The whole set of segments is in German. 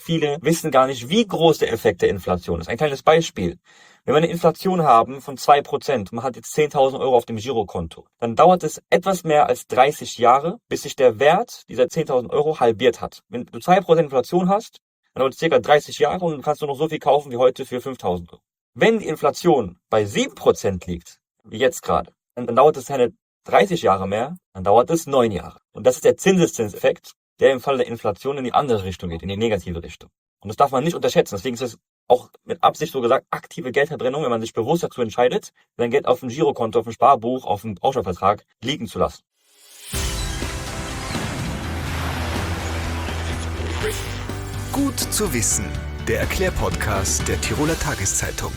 viele wissen gar nicht, wie groß der Effekt der Inflation ist. Ein kleines Beispiel. Wenn wir eine Inflation haben von 2%, man hat jetzt 10.000 Euro auf dem Girokonto, dann dauert es etwas mehr als 30 Jahre, bis sich der Wert dieser 10.000 Euro halbiert hat. Wenn du 2% Inflation hast, dann dauert es ca. 30 Jahre und du kannst nur noch so viel kaufen wie heute für 5.000 Euro. Wenn die Inflation bei 7% liegt, wie jetzt gerade, dann dauert es keine 30 Jahre mehr, dann dauert es 9 Jahre. Und das ist der Zinseszinseffekt, der im Fall der Inflation in die andere Richtung geht, in die negative Richtung. Und das darf man nicht unterschätzen. Deswegen ist es auch mit Absicht so gesagt aktive Geldverbrennung, wenn man sich bewusst dazu entscheidet, sein Geld auf dem Girokonto, auf dem Sparbuch, auf dem Bausparvertrag liegen zu lassen. Gut zu wissen, der Erklärpodcast der Tiroler Tageszeitung.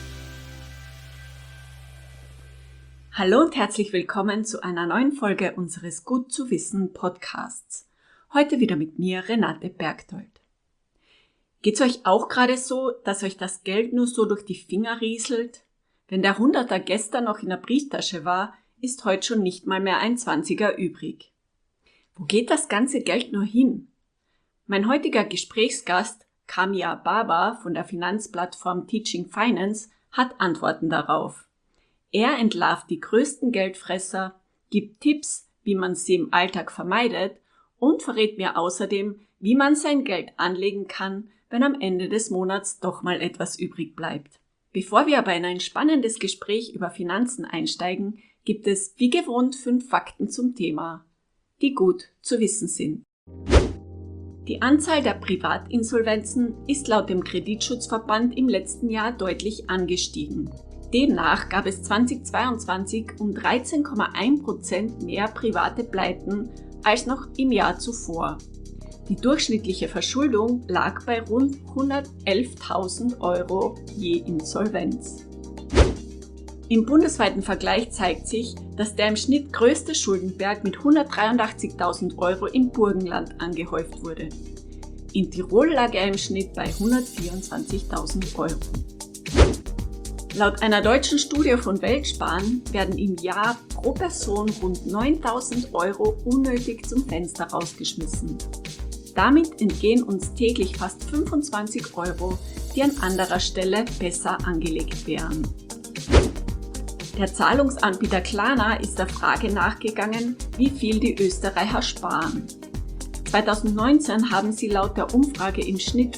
Hallo und herzlich willkommen zu einer neuen Folge unseres Gut zu wissen Podcasts. Heute wieder mit mir, Renate Bergdold. Geht's euch auch gerade so, dass euch das Geld nur so durch die Finger rieselt? Wenn der 100er gestern noch in der Brieftasche war, ist heute schon nicht mal mehr ein 20er übrig. Wo geht das ganze Geld nur hin? Mein heutiger Gesprächsgast, Kamia Baba von der Finanzplattform Teaching Finance, hat Antworten darauf. Er entlarvt die größten Geldfresser, gibt Tipps, wie man sie im Alltag vermeidet und verrät mir außerdem, wie man sein Geld anlegen kann, wenn am Ende des Monats doch mal etwas übrig bleibt. Bevor wir aber in ein spannendes Gespräch über Finanzen einsteigen, gibt es wie gewohnt 5 Fakten zum Thema, die gut zu wissen sind. Die Anzahl der Privatinsolvenzen ist laut dem Kreditschutzverband im letzten Jahr deutlich angestiegen. Demnach gab es 2022 um 13,1% mehr private Pleiten als noch im Jahr zuvor. Die durchschnittliche Verschuldung lag bei rund 111.000 Euro je Insolvenz. Im bundesweiten Vergleich zeigt sich, dass der im Schnitt größte Schuldenberg mit 183.000 Euro im Burgenland angehäuft wurde. In Tirol lag er im Schnitt bei 124.000 Euro. Laut einer deutschen Studie von Weltsparen werden im Jahr pro Person rund 9.000 Euro unnötig zum Fenster rausgeschmissen. Damit entgehen uns täglich fast 25 Euro, die an anderer Stelle besser angelegt wären. Der Zahlungsanbieter Klarna ist der Frage nachgegangen, wie viel die Österreicher sparen. 2019 haben sie laut der Umfrage im Schnitt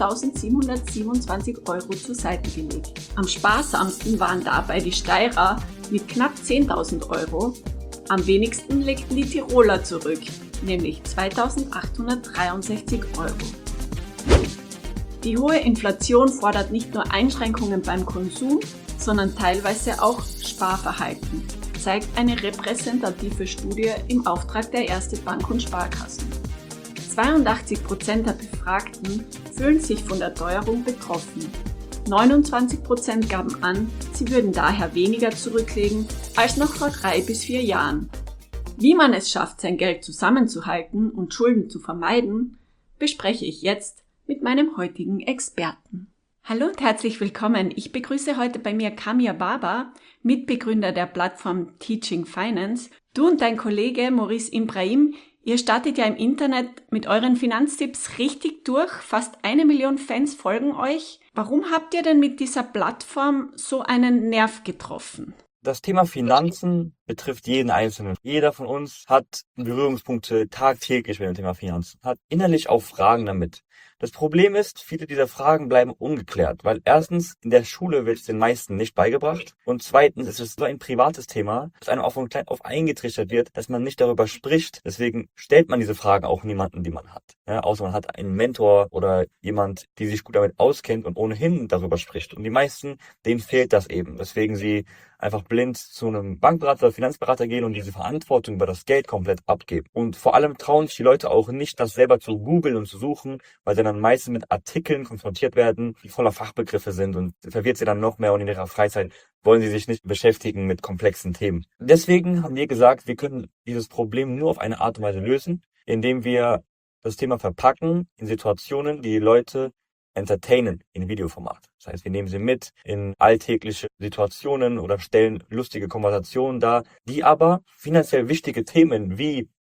5.727 Euro zur Seite gelegt. Am sparsamsten waren dabei die Steirer mit knapp 10.000 Euro. Am wenigsten legten die Tiroler zurück, nämlich 2.863 Euro. Die hohe Inflation fordert nicht nur Einschränkungen beim Konsum, sondern teilweise auch Sparverhalten, zeigt eine repräsentative Studie im Auftrag der Erste Bank und Sparkassen. 82% der Befragten fühlen sich von der Teuerung betroffen. 29% gaben an, sie würden daher weniger zurücklegen als noch vor 3 bis 4 Jahren. Wie man es schafft, sein Geld zusammenzuhalten und Schulden zu vermeiden, bespreche ich jetzt mit meinem heutigen Experten. Hallo und herzlich willkommen. Ich begrüße heute bei mir Kamia Baba, Mitbegründer der Plattform Teaching Finance. Du und dein Kollege Maurice Ibrahim, ihr startet ja im Internet mit euren Finanztipps richtig durch. Fast 1 Million Fans folgen euch. Warum habt ihr denn mit dieser Plattform so einen Nerv getroffen? Das Thema Finanzen betrifft jeden Einzelnen. Jeder von uns hat Berührungspunkte tagtäglich mit dem Thema Finanzen, hat innerlich auch Fragen damit. Das Problem ist, viele dieser Fragen bleiben ungeklärt, weil erstens in der Schule wird es den meisten nicht beigebracht und zweitens ist es so ein privates Thema, dass einem auch von klein auf eingetrichtert wird, dass man nicht darüber spricht. Deswegen stellt man diese Fragen auch niemanden, die man hat. Ja, außer man hat einen Mentor oder jemand, die sich gut damit auskennt und ohnehin darüber spricht. Und die meisten, denen fehlt das eben, weswegen sie einfach blind zu einem Bankberater oder Finanzberater gehen und diese Verantwortung über das Geld komplett abgeben. Und vor allem trauen sich die Leute auch nicht, das selber zu googeln und zu suchen, weil sie dann meistens mit Artikeln konfrontiert werden, die voller Fachbegriffe sind und verwirrt sie dann noch mehr und in ihrer Freizeit wollen sie sich nicht beschäftigen mit komplexen Themen. Deswegen haben wir gesagt, wir können dieses Problem nur auf eine Art und Weise lösen, indem wir das Thema verpacken in Situationen, die Leute entertainen in Videoformat. Das heißt, wir nehmen sie mit in alltägliche Situationen oder stellen lustige Konversationen dar, die aber finanziell wichtige Themen wie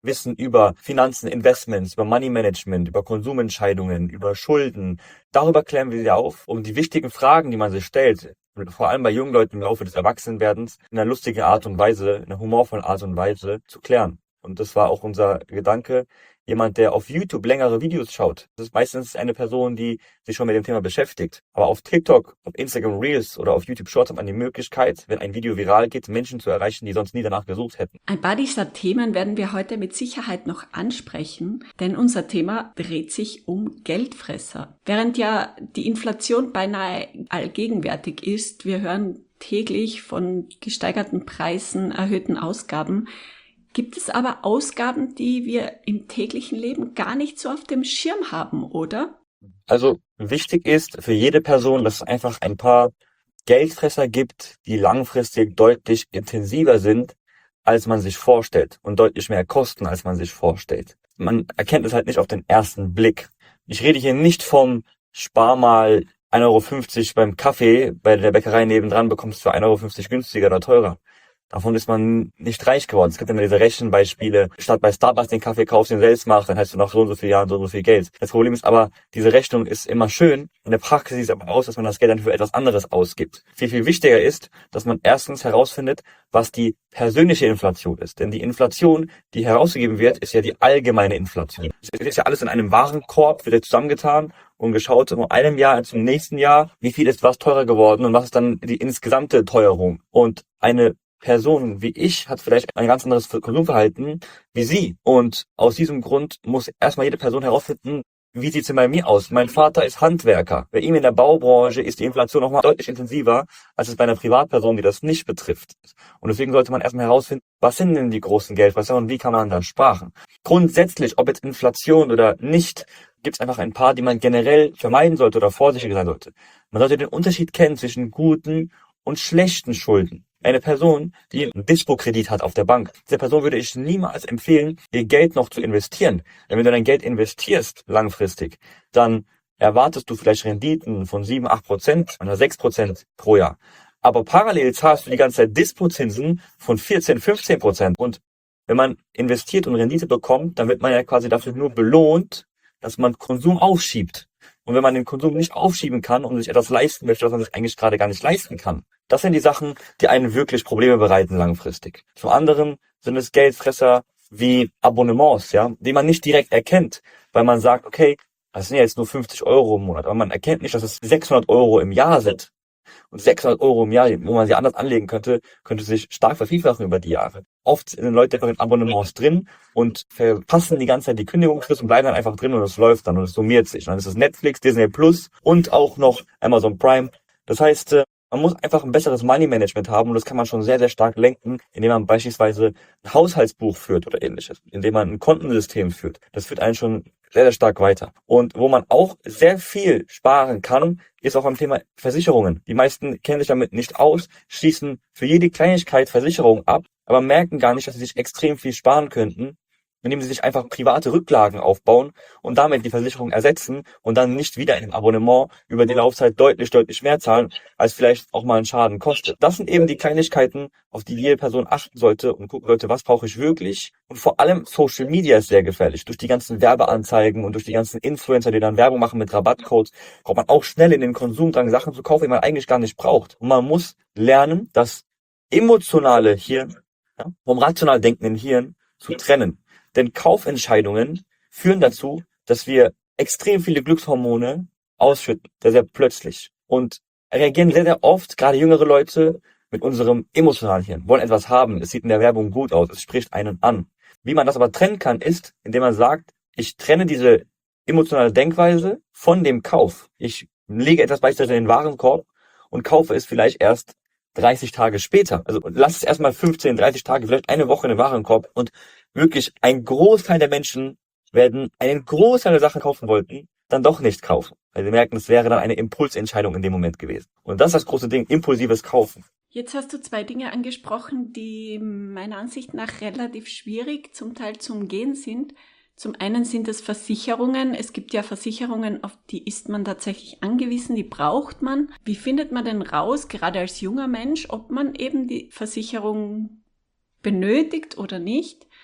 Wissen über Finanzen, Investments, über Money Management, über Konsumentscheidungen, über Schulden. Darüber klären wir sie auf, um die wichtigen Fragen, die man sich stellt, vor allem bei jungen Leuten im Laufe des Erwachsenwerdens, in einer lustigen Art und Weise, in einer humorvollen Art und Weise zu klären. Und das war auch unser Gedanke. Jemand, der auf YouTube längere Videos schaut, das ist meistens eine Person, die sich schon mit dem Thema beschäftigt. Aber auf TikTok, auf Instagram Reels oder auf YouTube Shorts hat man die Möglichkeit, wenn ein Video viral geht, Menschen zu erreichen, die sonst nie danach gesucht hätten. Ein paar dieser Themen werden wir heute mit Sicherheit noch ansprechen, denn unser Thema dreht sich um Geldfresser. Während ja die Inflation beinahe allgegenwärtig ist, wir hören täglich von gesteigerten Preisen, erhöhten Ausgaben, gibt es aber Ausgaben, die wir im täglichen Leben gar nicht so auf dem Schirm haben, oder? Also wichtig ist für jede Person, dass es einfach ein paar Geldfresser gibt, die langfristig deutlich intensiver sind, als man sich vorstellt und deutlich mehr kosten, als man sich vorstellt. Man erkennt es halt nicht auf den ersten Blick. Ich rede hier nicht vom Spar mal 1,50 € beim Kaffee bei der Bäckerei nebendran, bekommst du für 1,50 € günstiger oder teurer. Davon ist man nicht reich geworden. Es gibt immer diese Rechenbeispiele. Statt bei Starbucks den Kaffee kaufst, den selbst machst, dann hast du nach so und so vielen Jahren so und so viel Geld. Das Problem ist aber, diese Rechnung ist immer schön. In der Praxis sieht es aber aus, dass man das Geld dann für etwas anderes ausgibt. Viel, viel wichtiger ist, dass man erstens herausfindet, was die persönliche Inflation ist. Denn die Inflation, die herausgegeben wird, ist ja die allgemeine Inflation. Es ist ja alles in einem Warenkorb, wird ja zusammengetan und geschaut von einem Jahr zum nächsten Jahr, wie viel ist was teurer geworden und was ist dann die insgesamte Teuerung. Und eine Person wie ich hat vielleicht ein ganz anderes Konsumverhalten wie Sie. Und aus diesem Grund muss erstmal jede Person herausfinden, wie sieht es denn bei mir aus? Mein Vater ist Handwerker. Bei ihm in der Baubranche ist die Inflation nochmal deutlich intensiver, als es bei einer Privatperson, die das nicht betrifft. Und deswegen sollte man erstmal herausfinden, was sind denn die großen Geldfresser und wie kann man da sparen? Grundsätzlich, ob jetzt Inflation oder nicht, gibt es einfach ein paar, die man generell vermeiden sollte oder vorsichtiger sein sollte. Man sollte den Unterschied kennen zwischen guten und schlechten Schulden. Eine Person, die einen Dispo-Kredit hat auf der Bank, dieser Person würde ich niemals empfehlen, ihr Geld noch zu investieren. Denn wenn du dein Geld investierst langfristig, dann erwartest du vielleicht Renditen von 7-8% oder 6% pro Jahr. Aber parallel zahlst du die ganze Zeit Dispo-Zinsen von 14-15%. Und wenn man investiert und Rendite bekommt, dann wird man ja quasi dafür nur belohnt, dass man Konsum aufschiebt. Und wenn man den Konsum nicht aufschieben kann und sich etwas leisten möchte, was man sich eigentlich gerade gar nicht leisten kann, das sind die Sachen, die einen wirklich Probleme bereiten langfristig. Zum anderen sind es Geldfresser wie Abonnements, ja, die man nicht direkt erkennt, weil man sagt, okay, das sind ja jetzt nur 50 € im Monat, aber man erkennt nicht, dass es 600 € im Jahr sind. Und 600 € im Jahr, wo man sie anders anlegen könnte, könnte sich stark vervielfachen über die Jahre. Oft sind Leute einfach in Abonnements drin und verpassen die ganze Zeit die Kündigungsfrist und bleiben dann einfach drin und es läuft dann und es summiert sich. Und dann ist es Netflix, Disney Plus und auch noch Amazon Prime. Das heißt, man muss einfach ein besseres Money Management haben und das kann man schon sehr, sehr stark lenken, indem man beispielsweise ein Haushaltsbuch führt oder ähnliches, indem man ein Kontensystem führt. Das führt einen schon sehr, sehr stark weiter. Und wo man auch sehr viel sparen kann, ist auch beim Thema Versicherungen. Die meisten kennen sich damit nicht aus, schließen für jede Kleinigkeit Versicherungen ab, aber merken gar nicht, dass sie sich extrem viel sparen könnten, indem sie sich einfach private Rücklagen aufbauen und damit die Versicherung ersetzen und dann nicht wieder in einem Abonnement über die Laufzeit deutlich, deutlich mehr zahlen, als vielleicht auch mal ein Schaden kostet. Das sind eben die Kleinigkeiten, auf die jede Person achten sollte und gucken sollte, was brauche ich wirklich? Und vor allem Social Media ist sehr gefährlich. Durch die ganzen Werbeanzeigen und durch die ganzen Influencer, die dann Werbung machen mit Rabattcodes, kommt man auch schnell in den Konsumdrang, Sachen zu kaufen, die man eigentlich gar nicht braucht. Und man muss lernen, das emotionale Hirn vom rational denkenden Hirn zu trennen. Denn Kaufentscheidungen führen dazu, dass wir extrem viele Glückshormone ausschütten, sehr, sehr plötzlich. Und reagieren sehr, sehr oft, gerade jüngere Leute, mit unserem emotionalen Hirn, wollen etwas haben, es sieht in der Werbung gut aus, es spricht einen an. Wie man das aber trennen kann, ist, indem man sagt, ich trenne diese emotionale Denkweise von dem Kauf. Ich lege etwas beispielsweise in den Warenkorb und kaufe es vielleicht erst 30 Tage später. Also lass es erstmal 15, 30 Tage, vielleicht eine Woche in den Warenkorb und wirklich ein Großteil der Menschen werden einen Großteil der Sachen kaufen wollten, dann doch nicht kaufen. Weil sie merken, es wäre dann eine Impulsentscheidung in dem Moment gewesen. Und das ist das große Ding, impulsives Kaufen. Jetzt hast du 2 Dinge angesprochen, die meiner Ansicht nach relativ schwierig zum Teil zu umgehen sind. Zum einen sind es Versicherungen. Es gibt ja Versicherungen, auf die ist man tatsächlich angewiesen, die braucht man. Wie findet man denn raus, gerade als junger Mensch, ob man eben die Versicherung benötigt oder nicht?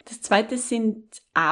Das zweite sind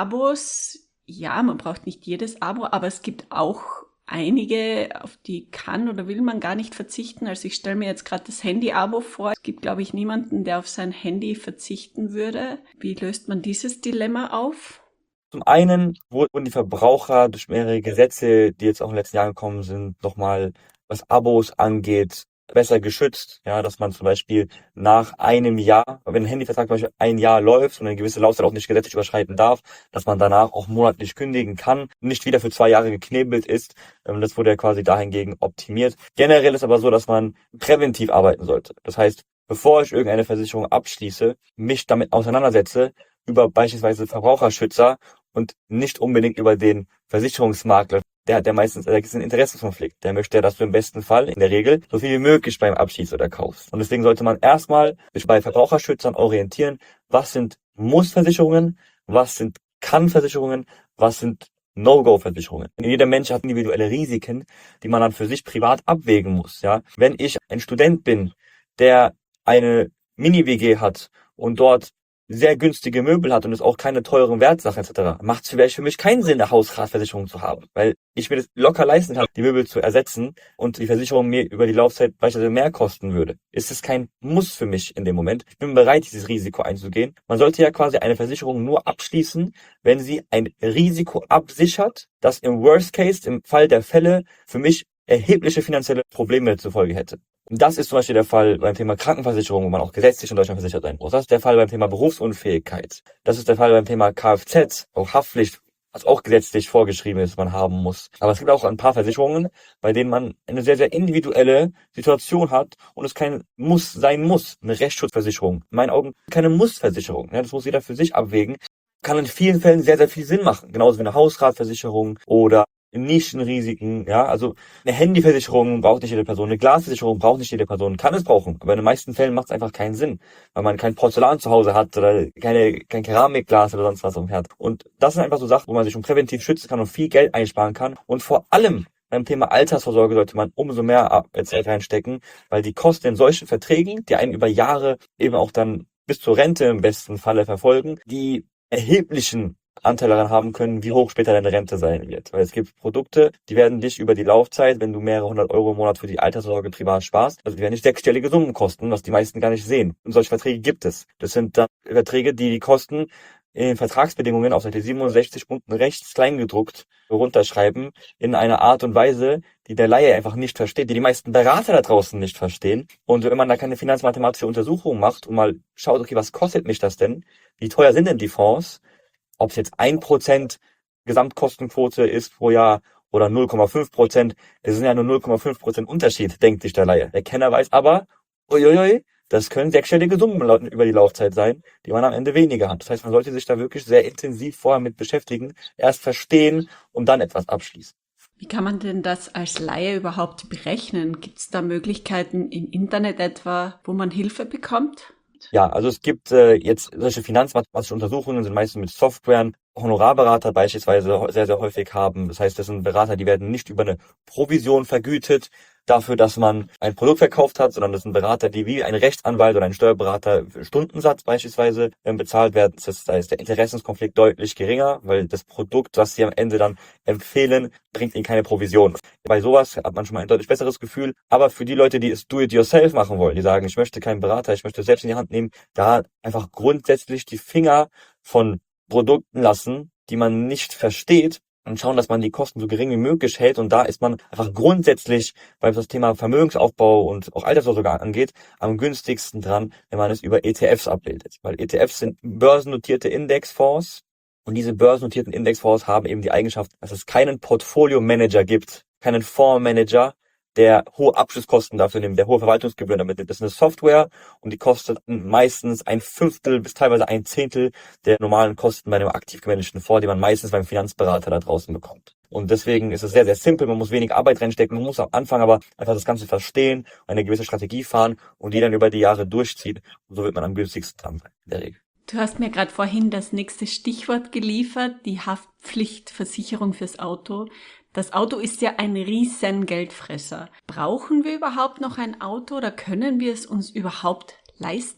Abos. Ja, man braucht nicht jedes Abo, aber es gibt auch einige, auf die kann oder will man gar nicht verzichten. Also ich stelle mir jetzt gerade das Handy-Abo vor. Es gibt, glaube ich, niemanden, der auf sein Handy verzichten würde. Wie löst man dieses Dilemma auf? Zum einen wurden die Verbraucher durch mehrere Gesetze, die jetzt auch in den letzten Jahren gekommen sind, nochmal, was Abos angeht, besser geschützt. Ja, dass man zum Beispiel nach einem Jahr, wenn ein Handyvertrag zum Beispiel ein Jahr läuft und eine gewisse Laufzeit auch nicht gesetzlich überschreiten darf, dass man danach auch monatlich kündigen kann, nicht wieder für 2 Jahre geknebelt ist. Das wurde ja quasi dahingegen optimiert. Generell ist aber so, dass man präventiv arbeiten sollte. Das heißt, bevor ich irgendeine Versicherung abschließe, mich damit auseinandersetze, über beispielsweise Verbraucherschützer und nicht unbedingt über den Versicherungsmakler. Der hat ja meistens einen Interessenskonflikt. Der möchte ja, dass du im besten Fall, in der Regel, so viel wie möglich beim Abschließ oder kaufst. Und deswegen sollte man erstmal sich bei Verbraucherschützern orientieren, was sind Muss-Versicherungen, was sind Kann-Versicherungen, was sind No-Go-Versicherungen. Jeder Mensch hat individuelle Risiken, die man dann für sich privat abwägen muss. Ja, wenn ich ein Student bin, der eine Mini-WG hat und dort sehr günstige Möbel hat und es auch keine teuren Wertsachen etc., macht es vielleicht für mich keinen Sinn, eine Hausratversicherung zu haben, weil ich mir das locker leisten kann, die Möbel zu ersetzen und die Versicherung mir über die Laufzeit beispielsweise mehr kosten würde. Ist es kein Muss für mich in dem Moment. Ich bin bereit, dieses Risiko einzugehen. Man sollte ja quasi eine Versicherung nur abschließen, wenn sie ein Risiko absichert, das im Worst Case, im Fall der Fälle, für mich erhebliche finanzielle Probleme zur Folge hätte. Und das ist zum Beispiel der Fall beim Thema Krankenversicherung, wo man auch gesetzlich in Deutschland versichert sein muss. Das ist der Fall beim Thema Berufsunfähigkeit. Das ist der Fall beim Thema Kfz, auch Haftpflicht, was auch gesetzlich vorgeschrieben ist, man haben muss. Aber es gibt auch ein paar Versicherungen, bei denen man eine sehr, sehr individuelle Situation hat und es kein Muss sein muss. Eine Rechtsschutzversicherung. In meinen Augen keine Muss-Versicherung. Ja, das muss jeder für sich abwägen. Kann in vielen Fällen sehr, sehr viel Sinn machen. Genauso wie eine Hausratversicherung oder Nischenrisiken, ja, also eine Handyversicherung braucht nicht jede Person, eine Glasversicherung braucht nicht jede Person, kann es brauchen, aber in den meisten Fällen macht es einfach keinen Sinn, weil man kein Porzellan zu Hause hat oder kein Keramikglas oder sonst was am Herd. Und das sind einfach so Sachen, wo man sich schon präventiv schützen kann und viel Geld einsparen kann. Und vor allem beim Thema Altersvorsorge sollte man umso mehr Zeit reinstecken, weil die Kosten in solchen Verträgen, die einen über Jahre eben auch dann bis zur Rente im besten Falle verfolgen, die erheblichen Anteil daran haben können, wie hoch später deine Rente sein wird. Weil es gibt Produkte, die werden dich über die Laufzeit, wenn du mehrere 100 € im Monat für die Altersvorsorge privat sparst, also die werden nicht sechsstellige Summen kosten, was die meisten gar nicht sehen. Und solche Verträge gibt es. Das sind dann Verträge, die Kosten in den Vertragsbedingungen auf Seite 67 unten rechts kleingedruckt runterschreiben, in einer Art und Weise, die der Laie einfach nicht versteht, die die meisten Berater da draußen nicht verstehen. Und wenn man da keine finanzmathematische Untersuchung macht und mal schaut, okay, was kostet mich das denn? Wie teuer sind denn die Fonds? Ob es jetzt 1% Gesamtkostenquote ist pro Jahr oder 0,5%, es sind ja nur 0,5% Unterschied, denkt sich der Laie. Der Kenner weiß aber, uiuiui, das können sechsstellige Summen über die Laufzeit sein, die man am Ende weniger hat. Das heißt, man sollte sich da wirklich sehr intensiv vorher mit beschäftigen, erst verstehen und dann etwas abschließen. Wie kann man denn das als Laie überhaupt berechnen? Gibt es da Möglichkeiten im Internet etwa, wo man Hilfe bekommt? Ja, also es gibt jetzt solche finanzmathematischen Untersuchungen, sind meistens mit Softwaren. Honorarberater beispielsweise sehr, sehr häufig haben. Das heißt, das sind Berater, die werden nicht über eine Provision vergütet dafür, dass man ein Produkt verkauft hat, sondern das sind Berater, die wie ein Rechtsanwalt oder ein Steuerberater für Stundensatz beispielsweise bezahlt werden. Da ist der Interessenskonflikt deutlich geringer, weil das Produkt, was sie am Ende dann empfehlen, bringt ihnen keine Provision. Bei sowas hat man schon mal ein deutlich besseres Gefühl. Aber für die Leute, die es do-it-yourself machen wollen, die sagen, ich möchte keinen Berater, ich möchte es selbst in die Hand nehmen, da einfach grundsätzlich die Finger von Produkten lassen, die man nicht versteht und schauen, dass man die Kosten so gering wie möglich hält. Und da ist man einfach grundsätzlich, weil das Thema Vermögensaufbau und auch Altersvorsorge angeht, am günstigsten dran, wenn man es über ETFs abbildet. Weil ETFs sind börsennotierte Indexfonds und diese börsennotierten Indexfonds haben eben die Eigenschaft, dass es keinen Portfolio-Manager gibt, keinen Fondsmanager, der hohe Abschlusskosten dafür nimmt, der hohe Verwaltungsgebühren damit nimmt. Das ist eine Software und die kostet meistens 1/5 bis teilweise 1/10 der normalen Kosten bei einem aktiv gemanagten Fonds, die man meistens beim Finanzberater da draußen bekommt. Und deswegen ist es sehr, sehr simpel. Man muss wenig Arbeit reinstecken. Man muss am Anfang aber einfach das Ganze verstehen, eine gewisse Strategie fahren und die dann über die Jahre durchzieht. Und so wird man am günstigsten dran sein, in der Regel. Du hast mir gerade vorhin das nächste Stichwort geliefert, die Haftpflichtversicherung fürs Auto. Das Auto ist ja ein riesen Geldfresser. Brauchen wir überhaupt noch ein Auto oder können wir es uns überhaupt leisten?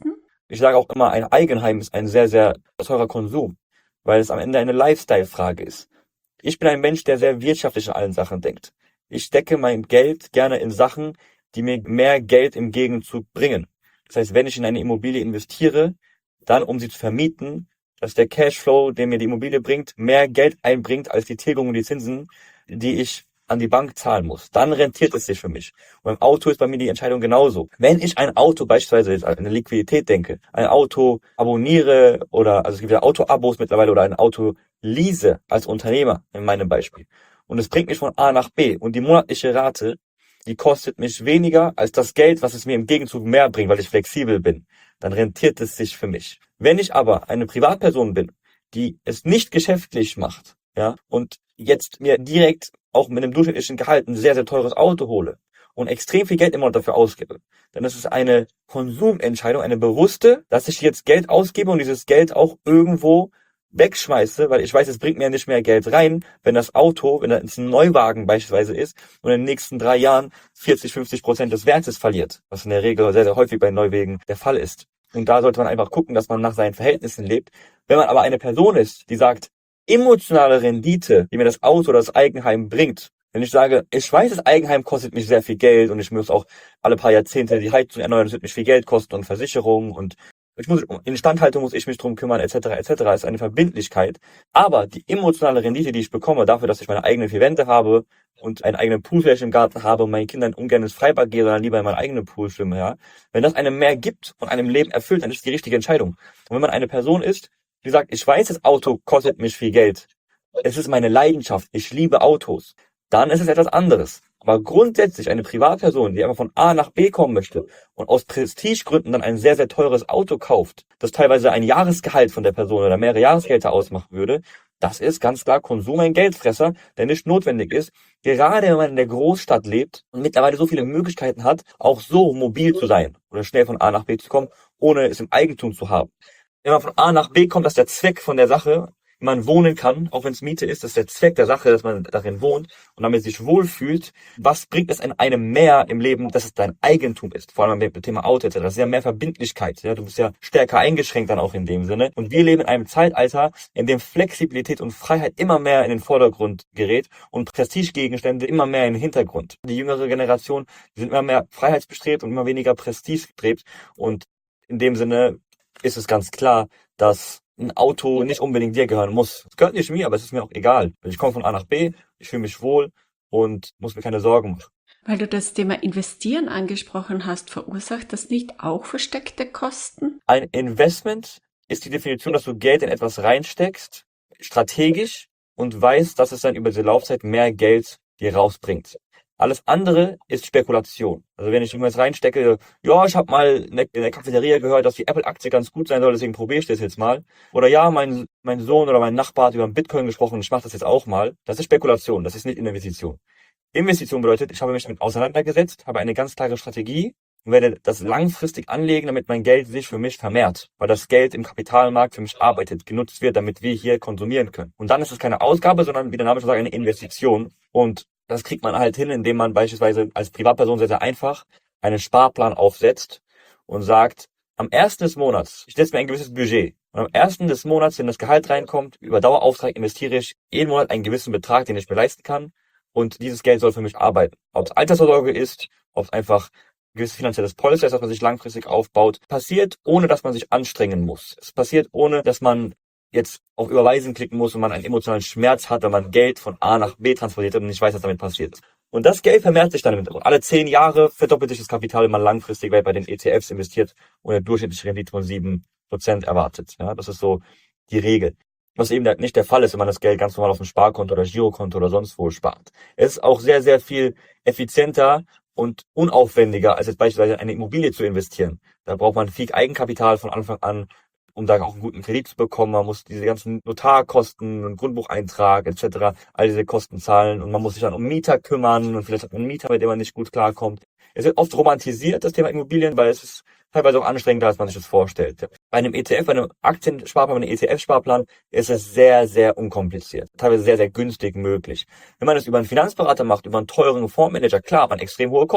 Ich sage auch immer, ein Eigenheim ist ein sehr, sehr teurer Konsum, weil es am Ende eine Lifestyle-Frage ist. Ich bin ein Mensch, der sehr wirtschaftlich an allen Sachen denkt. Ich stecke mein Geld gerne in Sachen, die mir mehr Geld im Gegenzug bringen. Das heißt, wenn ich in eine Immobilie investiere, dann um sie zu vermieten, dass der Cashflow, den mir die Immobilie bringt, mehr Geld einbringt als die Tilgung und die Zinsen, die ich an die Bank zahlen muss. Dann rentiert es sich für mich. Und beim Auto ist bei mir die Entscheidung genauso. Wenn ich ein Auto beispielsweise jetzt an eine Liquidität denke, ein Auto abonniere also es gibt ja Auto-Abos mittlerweile oder ein Auto lease als Unternehmer in meinem Beispiel. Und es bringt mich von A nach B und die monatliche Rate, die kostet mich weniger als das Geld, was es mir im Gegenzug mehr bringt, weil ich flexibel bin. Dann rentiert es sich für mich. Wenn ich aber eine Privatperson bin, die es nicht geschäftlich macht, ja, und jetzt mir direkt auch mit einem durchschnittlichen Gehalt ein sehr, sehr teures Auto hole und extrem viel Geld immer noch dafür ausgebe, dann ist es eine Konsumentscheidung, eine bewusste, dass ich jetzt Geld ausgebe und dieses Geld auch irgendwo wegschmeiße, weil ich weiß, es bringt mir nicht mehr Geld rein, wenn das Auto, wenn das ein Neuwagen beispielsweise ist und in den nächsten 3 Jahren 40-50% des Wertes verliert, was in der Regel sehr, sehr häufig bei Neuwagen der Fall ist. Und da sollte man einfach gucken, dass man nach seinen Verhältnissen lebt. Wenn man aber eine Person ist, die sagt, emotionale Rendite, die mir das Auto oder das Eigenheim bringt, wenn ich sage, ich weiß, das Eigenheim kostet mich sehr viel Geld und ich muss auch alle paar Jahrzehnte die Heizung erneuern, das wird mich viel Geld kosten und Versicherung und Instandhaltung muss ich mich drum kümmern, etc., ist eine Verbindlichkeit. Aber die emotionale Rendite, die ich bekomme, dafür, dass ich meine eigenen 4 Wände habe und einen eigenen Poolfläche im Garten habe und meinen Kindern ungern ins Freibad gehe, sondern lieber in meinen eigenen Pool schwimme, ja. Wenn das einem mehr gibt und einem Leben erfüllt, dann ist es die richtige Entscheidung. Und wenn man eine Person ist, die sagt, ich weiß, das Auto kostet mich viel Geld. Es ist meine Leidenschaft. Ich liebe Autos. Dann ist es etwas anderes. Aber grundsätzlich eine Privatperson, die einfach von A nach B kommen möchte und aus Prestigegründen dann ein sehr, sehr teures Auto kauft, das teilweise ein Jahresgehalt von der Person oder mehrere Jahresgehälter ausmachen würde, das ist ganz klar Konsum, ein Geldfresser, der nicht notwendig ist. Gerade wenn man in der Großstadt lebt und mittlerweile so viele Möglichkeiten hat, auch so mobil zu sein oder schnell von A nach B zu kommen, ohne es im Eigentum zu haben. Wenn man von A nach B kommt, das ist der Zweck von der Sache, wie man wohnen kann, auch wenn es Miete ist, das ist der Zweck der Sache, dass man darin wohnt und damit sich wohlfühlt. Was bringt es einem mehr im Leben, dass es dein Eigentum ist? Vor allem beim Thema Auto etc. Das ist ja mehr Verbindlichkeit. Ja? Du bist ja stärker eingeschränkt dann auch in dem Sinne. Und wir leben in einem Zeitalter, in dem Flexibilität und Freiheit immer mehr in den Vordergrund gerät und Prestigegegenstände immer mehr in den Hintergrund. Die jüngere Generation, die sind immer mehr freiheitsbestrebt und immer weniger prestigestrebt. Und in dem Sinne ist es ganz klar, dass ein Auto nicht unbedingt dir gehören muss. Es gehört nicht mir, aber es ist mir auch egal. Ich komme von A nach B, ich fühle mich wohl und muss mir keine Sorgen machen. Weil du das Thema Investieren angesprochen hast, verursacht das nicht auch versteckte Kosten? Ein Investment ist die Definition, dass du Geld in etwas reinsteckst, strategisch und weißt, dass es dann über die Laufzeit mehr Geld dir rausbringt. Alles andere ist Spekulation. Also wenn ich irgendwas reinstecke, ja, ich habe mal in der Cafeteria gehört, dass die Apple-Aktie ganz gut sein soll, deswegen probiere ich das jetzt mal. Oder ja, mein Sohn oder mein Nachbar hat über Bitcoin gesprochen, ich mache das jetzt auch mal. Das ist Spekulation, das ist nicht Investition. Investition bedeutet, ich habe mich damit auseinandergesetzt, habe eine ganz klare Strategie und werde das langfristig anlegen, damit mein Geld sich für mich vermehrt. Weil das Geld im Kapitalmarkt für mich arbeitet, genutzt wird, damit wir hier konsumieren können. Und dann ist es keine Ausgabe, sondern wie der Name schon sagt, eine Investition. Und das kriegt man halt hin, indem man beispielsweise als Privatperson sehr, sehr einfach einen Sparplan aufsetzt und sagt, am 1. des Monats, ich setze mir ein gewisses Budget. Und am 1. des Monats, wenn das Gehalt reinkommt, über Dauerauftrag investiere ich jeden Monat einen gewissen Betrag, den ich mir leisten kann. Und dieses Geld soll für mich arbeiten. Ob es Altersvorsorge ist, ob es einfach ein gewisses finanzielles Polster ist, das man sich langfristig aufbaut, passiert, ohne dass man sich anstrengen muss. Es passiert, ohne dass man jetzt auf Überweisen klicken muss und man einen emotionalen Schmerz hat, wenn man Geld von A nach B transportiert und nicht weiß, was damit passiert ist. Und das Geld vermehrt sich dann im Hintergrund. Alle 10 Jahre verdoppelt sich das Kapital, wenn man langfristig bei den ETFs investiert und eine durchschnittliche Rendite von 7% erwartet. Ja, das ist so die Regel. Was eben nicht der Fall ist, wenn man das Geld ganz normal auf dem Sparkonto oder Girokonto oder sonst wo spart. Es ist auch sehr, sehr viel effizienter und unaufwendiger, als jetzt beispielsweise in eine Immobilie zu investieren. Da braucht man viel Eigenkapital von Anfang an, um da auch einen guten Kredit zu bekommen. Man muss diese ganzen Notarkosten und Grundbucheintrag etc., all diese Kosten zahlen und man muss sich dann um Mieter kümmern und vielleicht hat man einen Mieter, mit dem man nicht gut klarkommt. Es wird oft romantisiert, das Thema Immobilien, weil es ist teilweise auch anstrengender, als man sich das vorstellt. Bei einem ETF, bei einem Aktiensparplan, bei einem ETF-Sparplan ist es sehr, sehr unkompliziert. Teilweise sehr, sehr günstig möglich. Wenn man das über einen Finanzberater macht, über einen teuren Fondsmanager, klar, hat man extrem hohe Kosten.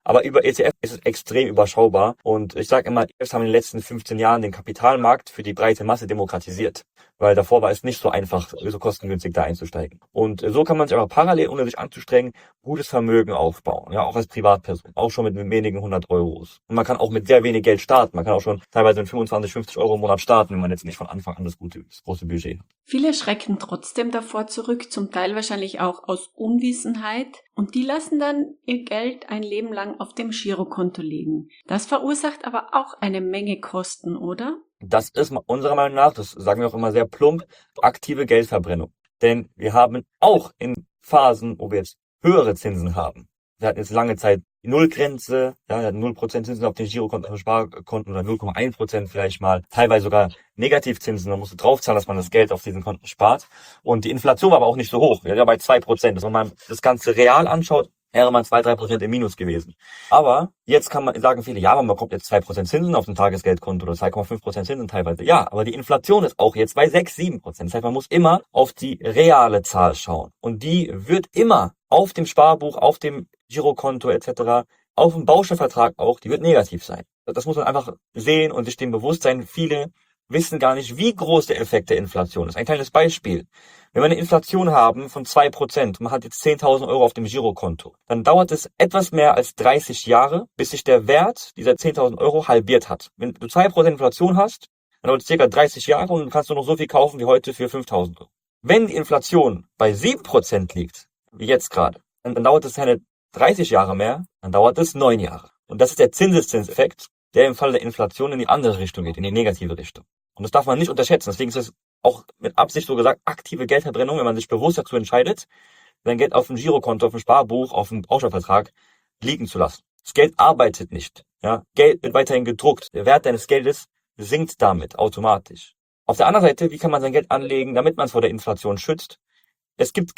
Aber über ETF ist es extrem überschaubar. Und ich sage immer, ETFs haben in den letzten 15 Jahren den Kapitalmarkt für die breite Masse demokratisiert. Weil davor war es nicht so einfach, so kostengünstig da einzusteigen. Und so kann man sich aber parallel, ohne sich anzustrengen, gutes Vermögen aufbauen. Ja, auch als Privatperson. Auch schon mit wenigen 100 Euros. Und man kann auch mit sehr wenig Geld starten. Man kann auch schon teilweise mit 25, 50 Euro im Monat starten, wenn man jetzt nicht von Anfang an das große Budget hat. Viele schrecken trotzdem davor zurück, zum Teil wahrscheinlich auch aus Unwissenheit. Und die lassen dann ihr Geld ein Leben lang auf dem Girokonto liegen. Das verursacht aber auch eine Menge Kosten, oder? Das ist unserer Meinung nach, das sagen wir auch immer sehr plump, aktive Geldverbrennung. Denn wir haben auch in Phasen, wo wir jetzt höhere Zinsen haben. Wir hatten jetzt lange Zeit die Nullgrenze, ja, wir hatten 0% Zinsen auf den Girokonten, auf Sparkonten oder 0,1% vielleicht mal, teilweise sogar Negativzinsen. Man musste draufzahlen, dass man das Geld auf diesen Konten spart. Und die Inflation war aber auch nicht so hoch. Wir waren ja bei 2%. Also wenn man das Ganze real anschaut, wäre man 2-3% im Minus gewesen. Aber jetzt sagen viele, ja, man bekommt jetzt 2% Zinsen auf dem Tagesgeldkonto oder 2,5% Zinsen teilweise. Ja, aber die Inflation ist auch jetzt bei 6-7%. Das heißt, man muss immer auf die reale Zahl schauen. Und die wird immer auf dem Sparbuch, auf dem Girokonto etc., auf dem Bausparvertrag auch, die wird negativ sein. Das muss man einfach sehen und sich dem bewusst sein. Viele wissen gar nicht, wie groß der Effekt der Inflation ist. Ein kleines Beispiel. Wenn wir eine Inflation haben von 2%, man hat jetzt 10.000 Euro auf dem Girokonto, dann dauert es etwas mehr als 30 Jahre, bis sich der Wert dieser 10.000 Euro halbiert hat. Wenn du 2% Inflation hast, dann dauert es ca. 30 Jahre und dann kannst du noch so viel kaufen wie heute für 5.000 Euro. Wenn die Inflation bei 7% liegt, wie jetzt gerade, dann dauert es keine 30 Jahre mehr, dann dauert es 9 Jahre. Und das ist der Zinseszinseffekt, der im Fall der Inflation in die andere Richtung geht, in die negative Richtung. Und das darf man nicht unterschätzen. Deswegen ist es auch mit Absicht so gesagt aktive Geldverbrennung, wenn man sich bewusst dazu entscheidet, sein Geld auf dem Girokonto, auf dem Sparbuch, auf dem Bausparvertrag liegen zu lassen. Das Geld arbeitet nicht. Ja, Geld wird weiterhin gedruckt. Der Wert deines Geldes sinkt damit automatisch. Auf der anderen Seite, wie kann man sein Geld anlegen, damit man es vor der Inflation schützt? Es gibt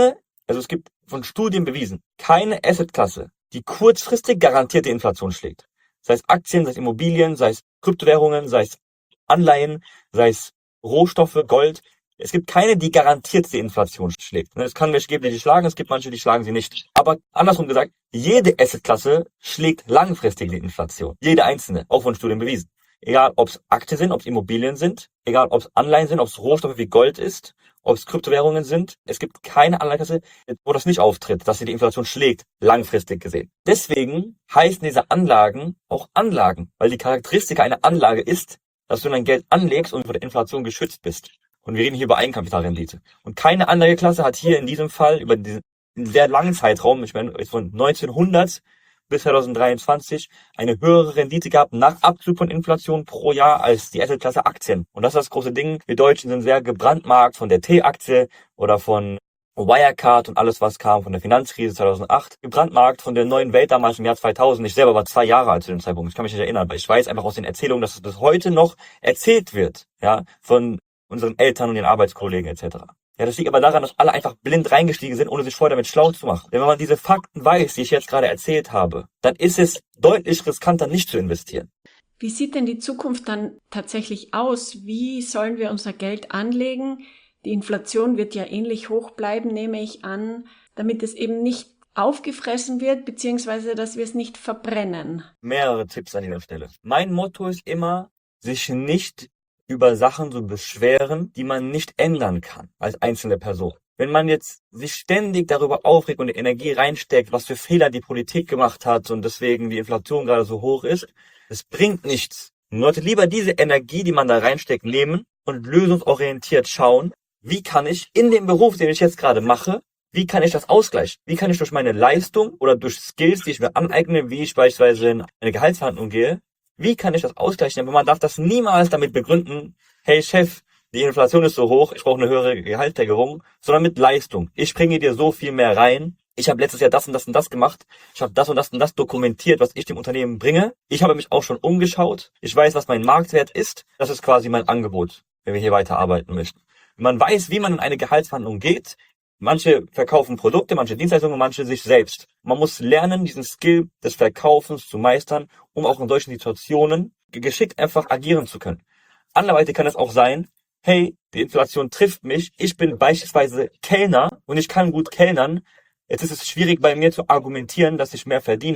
von Studien bewiesen, keine Assetklasse, die kurzfristig garantierte Inflation schlägt. Sei es Aktien, sei es Immobilien, sei es Kryptowährungen, sei es Anleihen, sei es Rohstoffe, Gold. Es gibt keine, die garantiert die Inflation schlägt. Es kann welche geben, die schlagen, es gibt manche, die schlagen sie nicht. Aber andersrum gesagt, jede Assetklasse schlägt langfristig die Inflation. Jede einzelne, auch von Studien bewiesen. Egal, ob es Aktien sind, ob es Immobilien sind, egal, ob es Anleihen sind, ob es Rohstoffe wie Gold ist, ob es Kryptowährungen sind. Es gibt keine Anleihenklasse, wo das nicht auftritt, dass sie die Inflation schlägt, langfristig gesehen. Deswegen heißen diese Anlagen auch Anlagen, weil die Charakteristik einer Anlage ist, dass du dein Geld anlegst und vor der Inflation geschützt bist. Und wir reden hier über Eigenkapitalrendite. Und keine Anlageklasse hat hier in diesem Fall über diesen sehr langen Zeitraum, ich meine von 1900 bis 2023, eine höhere Rendite gehabt nach Abzug von Inflation pro Jahr als die Assetklasse Aktien. Und das ist das große Ding. Wir Deutschen sind sehr gebrandmarkt von der T-Aktie oder von Wirecard und alles, was kam von der Finanzkrise 2008. Gebrandmarkt von der neuen Welt damals im Jahr 2000. Ich selber war 2 Jahre alt zu dem Zeitpunkt. Ich kann mich nicht erinnern, aber ich weiß einfach aus den Erzählungen, dass es bis heute noch erzählt wird, ja, von unseren Eltern und den Arbeitskollegen etc. Ja, das liegt aber daran, dass alle einfach blind reingestiegen sind, ohne sich vorher damit schlau zu machen. Denn wenn man diese Fakten weiß, die ich jetzt gerade erzählt habe, dann ist es deutlich riskanter, nicht zu investieren. Wie sieht denn die Zukunft dann tatsächlich aus? Wie sollen wir unser Geld anlegen? Die Inflation wird ja ähnlich hoch bleiben, nehme ich an, damit es eben nicht aufgefressen wird, beziehungsweise dass wir es nicht verbrennen. Mehrere Tipps an dieser Stelle. Mein Motto ist immer, sich nicht über Sachen zu beschweren, die man nicht ändern kann als einzelne Person. Wenn man jetzt sich ständig darüber aufregt und die Energie reinsteckt, was für Fehler die Politik gemacht hat und deswegen die Inflation gerade so hoch ist, das bringt nichts. Man sollte lieber diese Energie, die man da reinsteckt, nehmen und lösungsorientiert schauen, wie kann ich in dem Beruf, den ich jetzt gerade mache, wie kann ich das ausgleichen? Wie kann ich durch meine Leistung oder durch Skills, die ich mir aneigne, wie ich beispielsweise in eine Gehaltsverhandlung gehe, wie kann ich das ausgleichen? Aber man darf das niemals damit begründen, hey Chef, die Inflation ist so hoch, ich brauche eine höhere Gehaltssteigerung, sondern mit Leistung. Ich bringe dir so viel mehr rein. Ich habe letztes Jahr das und das und das gemacht. Ich habe das und das dokumentiert, was ich dem Unternehmen bringe. Ich habe mich auch schon umgeschaut. Ich weiß, was mein Marktwert ist. Das ist quasi mein Angebot, wenn wir hier weiterarbeiten möchten. Man weiß, wie man in eine Gehaltsverhandlung geht. Manche verkaufen Produkte, manche Dienstleistungen, manche sich selbst. Man muss lernen, diesen Skill des Verkaufens zu meistern, um auch in solchen Situationen geschickt einfach agieren zu können. Anderweitig kann es auch sein, hey, die Inflation trifft mich, ich bin beispielsweise Kellner und ich kann gut kellnern. Jetzt ist es schwierig bei mir zu argumentieren, dass ich mehr verdiene.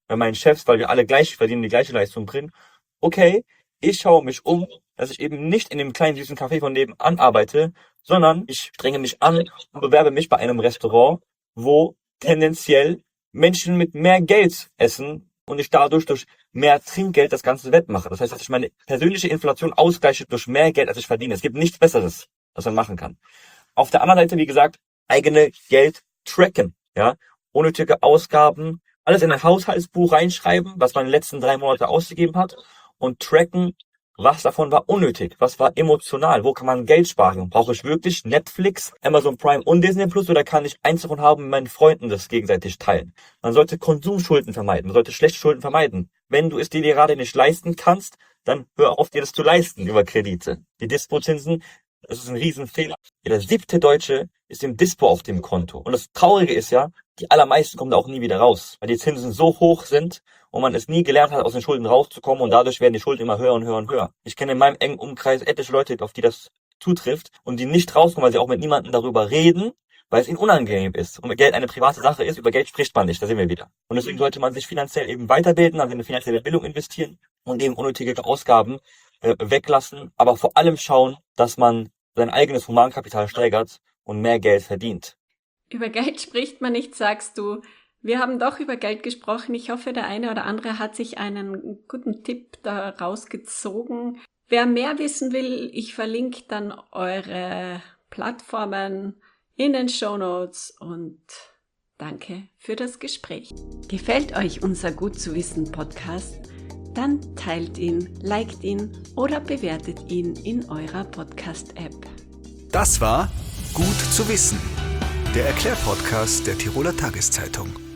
bei meinen Chefs, weil wir alle gleich verdienen, die gleiche Leistung bringen. Okay, ich schaue mich um, dass ich eben nicht in dem kleinen süßen Café von nebenan arbeite, sondern ich strenge mich an und bewerbe mich bei einem Restaurant, wo tendenziell Menschen mit mehr Geld essen und ich dadurch durch mehr Trinkgeld das Ganze wettmache. Das heißt, dass ich meine persönliche Inflation ausgleiche durch mehr Geld, als ich verdiene. Es gibt nichts Besseres, was man machen kann. Auf der anderen Seite, wie gesagt, eigene Geld tracken, ja, unnötige Ausgaben, alles in ein Haushaltsbuch reinschreiben, was man in den letzten 3 Monate ausgegeben hat und tracken, was davon war unnötig, was war emotional, wo kann man Geld sparen? Brauche ich wirklich Netflix, Amazon Prime und Disney Plus oder kann ich eins davon haben, mit meinen Freunden das gegenseitig teilen? Man sollte Konsumschulden vermeiden, man sollte schlechte Schulden vermeiden. Wenn du es dir gerade nicht leisten kannst, dann hör auf, dir das zu leisten über Kredite. Die Dispozinsen, das ist ein Riesenfehler. Jeder 7. Deutsche ist im Dispo auf dem Konto. Und das Traurige ist ja, die allermeisten kommen da auch nie wieder raus, weil die Zinsen so hoch sind und man es nie gelernt hat, aus den Schulden rauszukommen und dadurch werden die Schulden immer höher und höher und höher. Ich kenne in meinem engen Umkreis etliche Leute, auf die das zutrifft und die nicht rauskommen, weil sie auch mit niemandem darüber reden, weil es ihnen unangenehm ist. Und Geld eine private Sache ist, über Geld spricht man nicht, da sind wir wieder. Und deswegen sollte man sich finanziell eben weiterbilden, also in eine finanzielle Bildung investieren und eben unnötige Ausgaben weglassen, aber vor allem schauen, dass man sein eigenes Humankapital steigert und mehr Geld verdient. Über Geld spricht man nicht, sagst du. Wir haben doch über Geld gesprochen. Ich hoffe, der eine oder andere hat sich einen guten Tipp daraus gezogen. Wer mehr wissen will, ich verlinke dann eure Plattformen in den Shownotes und danke für das Gespräch. Gefällt euch unser Gut zu wissen Podcast? Dann teilt ihn, liked ihn oder bewertet ihn in eurer Podcast-App. Das war Gut zu wissen, der Erklärpodcast der Tiroler Tageszeitung.